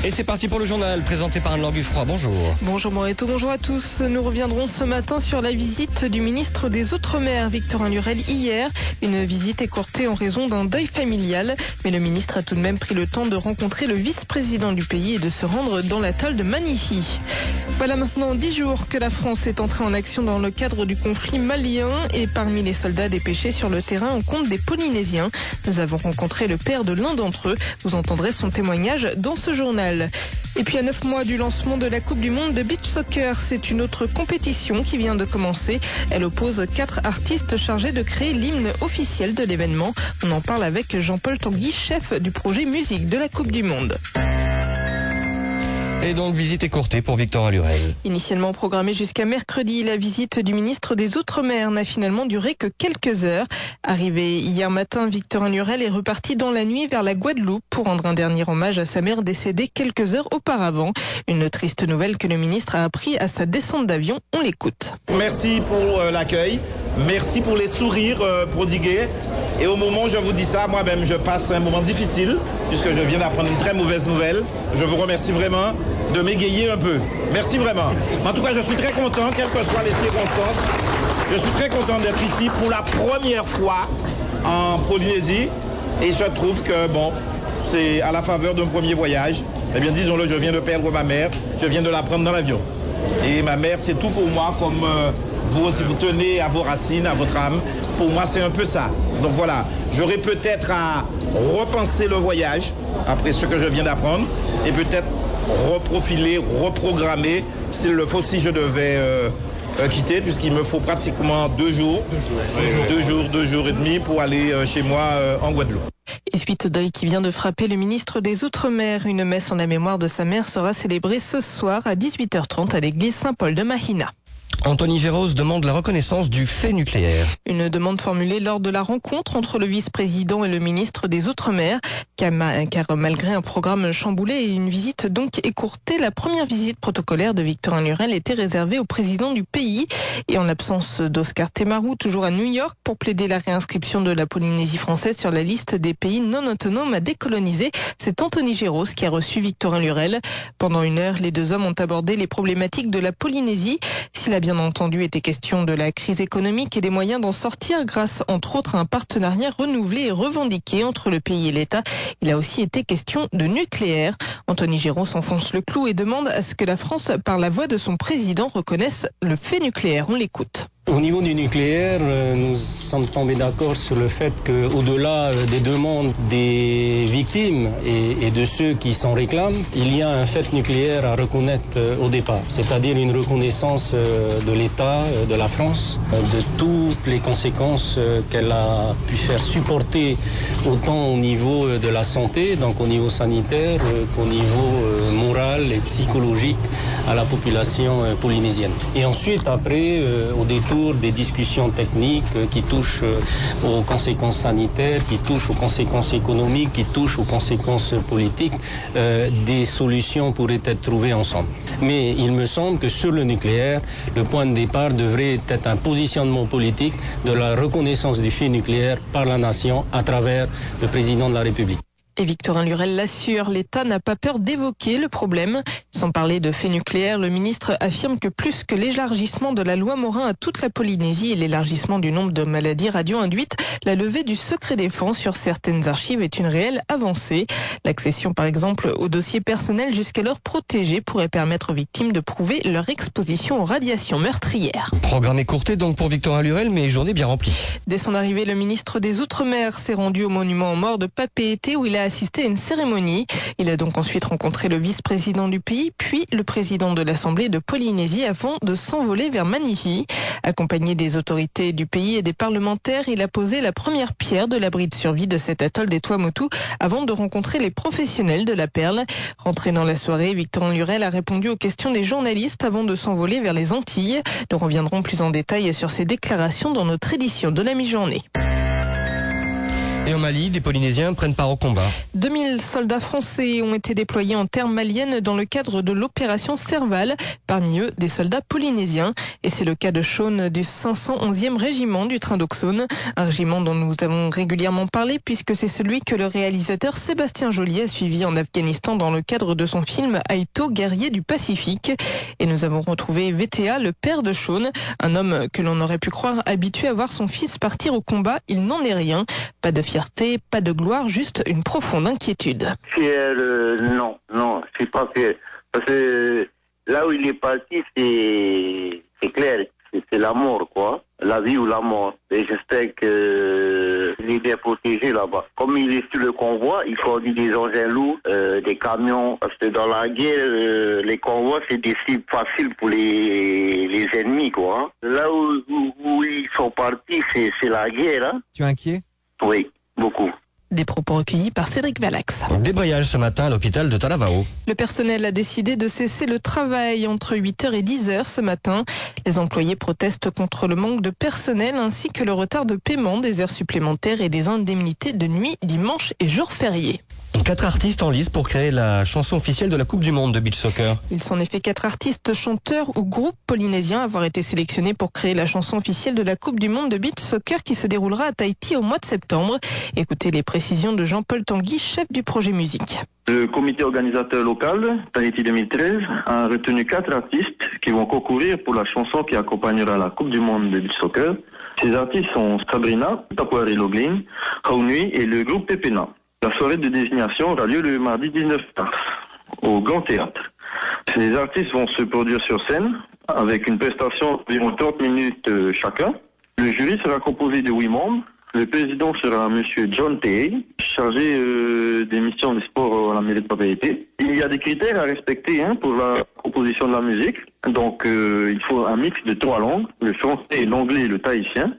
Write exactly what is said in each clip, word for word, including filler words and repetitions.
Et c'est parti pour le journal, présenté par Anne Lambufroy. Bonjour. Bonjour Moreto, bonjour à tous. Nous reviendrons ce matin sur la visite du ministre des Outre-mer, Victorin Lurel, hier. Une visite écourtée en raison d'un deuil familial. Mais le ministre a tout de même pris le temps de rencontrer le vice-président du pays et de se rendre dans l'atoll de Manihi. Voilà maintenant dix jours que la France est entrée en action dans le cadre du conflit malien. Et parmi les soldats dépêchés sur le terrain, on compte des Polynésiens. Nous avons rencontré le père de l'un d'entre eux. Vous entendrez son témoignage dans ce journal. Et puis à neuf mois du lancement de la Coupe du Monde de Beach Soccer, c'est une autre compétition qui vient de commencer. Elle oppose quatre artistes chargés de créer l'hymne officiel de l'événement. On en parle avec Jean-Paul Tanguy, chef du projet musique de la Coupe du Monde. Et donc, visite écourtée pour Victorin Lurel. Initialement programmée jusqu'à mercredi, la visite du ministre des Outre-mer n'a finalement duré que quelques heures. Arrivé hier matin, Victorin Lurel est reparti dans la nuit vers la Guadeloupe pour rendre un dernier hommage à sa mère décédée quelques heures auparavant. Une triste nouvelle que le ministre a appris à sa descente d'avion. On l'écoute. Merci pour euh, l'accueil. Merci pour les sourires euh, prodigués. Et au moment où je vous dis ça, moi-même, je passe un moment difficile puisque je viens d'apprendre une très mauvaise nouvelle. Je vous remercie vraiment de m'égayer un peu. Merci vraiment. En tout cas, je suis très content, quelles que soient les circonstances. Je suis très content d'être ici pour la première fois en Polynésie. Et il se trouve que, bon, c'est à la faveur d'un premier voyage. Eh bien, disons-le, je viens de perdre ma mère. Je viens de la prendre dans l'avion. Et ma mère, c'est tout pour moi, comme euh, vous aussi, vous tenez à vos racines, à votre âme. Pour moi, c'est un peu ça. Donc voilà, j'aurai peut-être à repenser le voyage, après ce que je viens d'apprendre, et peut-être reprofiler, reprogrammer, s'il le faut, si je devais euh, euh, quitter, puisqu'il me faut pratiquement deux jours, deux jours, deux jours, deux jours et demi pour aller euh, chez moi euh, en Guadeloupe. Et suite au deuil qui vient de frapper le ministre des Outre-mer, une messe en la mémoire de sa mère sera célébrée ce soir à dix-huit heures trente à l'église Saint-Paul de Mahina. Anthony Géros demande la reconnaissance du fait nucléaire. Une demande formulée lors de la rencontre entre le vice-président et le ministre des Outre-mer, car malgré un programme chamboulé et une visite donc écourtée, la première visite protocolaire de Victorin Lurel était réservée au président du pays. Et en l'absence d'Oscar Temaru, toujours à New York, pour plaider la réinscription de la Polynésie française sur la liste des pays non autonomes à décoloniser, c'est Anthony Géros qui a reçu Victorin Lurel. Pendant une heure, les deux hommes ont abordé les problématiques de la Polynésie. S'il a bien entendu été question de la crise économique et des moyens d'en sortir grâce entre autres à un partenariat renouvelé et revendiqué entre le pays et l'État, il a aussi été question de nucléaire. Anthony Géros enfonce le clou et demande à ce que la France, par la voix de son président, reconnaisse le fait nucléaire. On l'écoute. Au niveau du nucléaire, nous sommes tombés d'accord sur le fait qu'au-delà des demandes des victimes et, et de ceux qui s'en réclament, il y a un fait nucléaire à reconnaître au départ, c'est-à-dire une reconnaissance de l'État, de la France, de toutes les conséquences qu'elle a pu faire supporter autant au niveau de la santé, donc au niveau sanitaire, qu'au niveau moral et psychologique à la population polynésienne. Et ensuite, après, au détour des discussions techniques qui touchent aux conséquences sanitaires, qui touchent aux conséquences économiques, qui touchent aux conséquences politiques, euh, des solutions pourraient être trouvées ensemble. Mais il me semble que sur le nucléaire, le point de départ devrait être un positionnement politique de la reconnaissance du fait nucléaire par la nation à travers le président de la République. Et Victorin Lurel l'assure, l'État n'a pas peur d'évoquer le problème. Sans parler de fait nucléaire, le ministre affirme que plus que l'élargissement de la loi Morin à toute la Polynésie et l'élargissement du nombre de maladies radio-induites, la levée du secret défense sur certaines archives est une réelle avancée. L'accession par exemple aux dossiers personnels jusqu'alors protégés pourrait permettre aux victimes de prouver leur exposition aux radiations meurtrières. Programme écourté donc pour Victorin Lurel, mais journée bien remplie. Dès son arrivée, le ministre des Outre-mer s'est rendu au monument aux morts de Papeete où il a assisté à une cérémonie. Il a donc ensuite rencontré le vice-président du pays, puis le président de l'Assemblée de Polynésie avant de s'envoler vers Manihi. Accompagné des autorités du pays et des parlementaires, il a posé la première pierre de l'abri de survie de cet atoll des Tuamotu avant de rencontrer les professionnels de la perle. Rentré dans la soirée, Victorin Lurel a répondu aux questions des journalistes avant de s'envoler vers les Antilles. Nous reviendrons plus en détail sur ses déclarations dans notre édition de la mi-journée. Et au Mali, des Polynésiens prennent part au combat. deux mille soldats français ont été déployés en terre malienne dans le cadre de l'opération Serval. Parmi eux, des soldats polynésiens. Et c'est le cas de Sean du cinq cent onzième régiment du train d'Oxone. Un régiment dont nous avons régulièrement parlé puisque c'est celui que le réalisateur Sébastien Joly a suivi en Afghanistan dans le cadre de son film Aito, guerrier du Pacifique. Et nous avons retrouvé V T A, le père de Sean, un homme que l'on aurait pu croire habitué à voir son fils partir au combat. Il n'en est rien. Pas de fierté, pas de gloire, juste une profonde inquiétude. Fier, euh, non, non, je suis pas fier. Parce que là où il est parti, c'est, c'est clair, c'est, c'est la mort, quoi. La vie ou la mort. Et j'espère que il est bien protégé là-bas. Comme il est sur le convoi, il conduit des engins lourds, euh, des camions. Parce que dans la guerre, euh, les convois, c'est des cibles faciles pour les, les ennemis, quoi. Là où, où, où ils sont partis, c'est, c'est la guerre, hein. Tu es inquiet ? Oui, beaucoup. Des propos recueillis par Cédric Valax. Débrayage ce matin à l'hôpital de Talavao. Le personnel a décidé de cesser le travail entre huit heures et dix heures ce matin. Les employés protestent contre le manque de personnel ainsi que le retard de paiement des heures supplémentaires et des indemnités de nuit, dimanche et jours fériés. Quatre artistes en lice pour créer la chanson officielle de la Coupe du Monde de beach soccer. Ils sont en effet quatre artistes, chanteurs ou groupes polynésiens à avoir été sélectionnés pour créer la chanson officielle de la Coupe du Monde de beach soccer qui se déroulera à Tahiti au mois de septembre. Écoutez les précisions de Jean-Paul Tanguy, chef du projet musique. Le comité organisateur local, Tahiti deux mille treize, a retenu quatre artistes qui vont concourir pour la chanson qui accompagnera la Coupe du Monde de beach soccer. Ces artistes sont Sabrina, Tapuari Loglin, Haunui et le groupe Pepena. La soirée de désignation aura lieu le mardi dix-neuf mars au Grand Théâtre. Ces artistes vont se produire sur scène avec une prestation d'environ trente minutes chacun. Le jury sera composé de huit membres. Le président sera monsieur John Tay, chargé euh, des missions des sports à la mairie de Papeete. Il y a des critères à respecter hein, pour la composition de la musique. Donc euh, il faut un mix de trois langues, le français, l'anglais et le tahitien.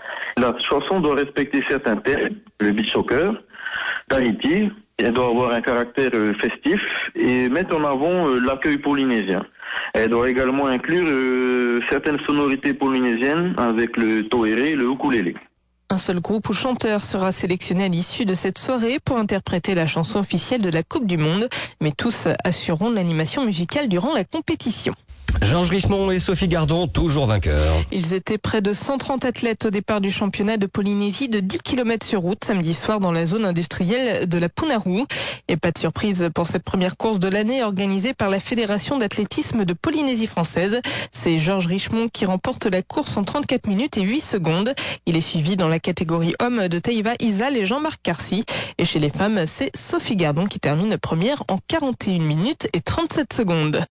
La chanson doit respecter certains thèmes, le beach soccer, Tahiti, elle doit avoir un caractère euh, festif et mettre en avant euh, l'accueil polynésien. Elle doit également inclure euh, certaines sonorités polynésiennes avec le toéré et le ukulélé. Un seul groupe ou chanteur sera sélectionné à l'issue de cette soirée pour interpréter la chanson officielle de la Coupe du Monde, mais tous assureront l'animation musicale durant la compétition. Georges Richemont et Sophie Gardon, toujours vainqueurs. Ils étaient près de cent trente athlètes au départ du championnat de Polynésie de dix kilomètres sur route samedi soir dans la zone industrielle de la Punarou. Et pas de surprise pour cette première course de l'année organisée par la Fédération d'athlétisme de Polynésie française. C'est Georges Richemont qui remporte la course en trente-quatre minutes et huit secondes. Il est suivi dans la catégorie hommes de Teiva Isal et Jean-Marc Carcy. Et chez les femmes, c'est Sophie Gardon qui termine première en quarante et une minutes et trente-sept secondes.